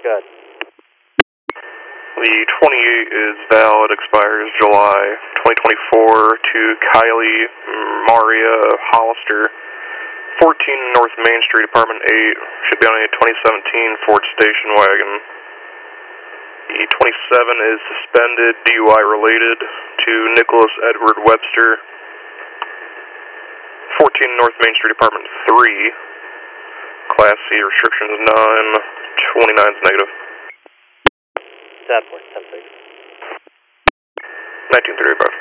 Good. The 28 is valid, expires July 2024 to Kylie Maria Hollister, 14 North Main Street, Apartment 8. Should be on a 2017 Ford station wagon. The 27 is suspended, DUI related, to Nicholas Edward Webster, 14 North Main Street, Apartment 3. Class C, restrictions none, 29 is negative. Definitely, 10-6. 1935.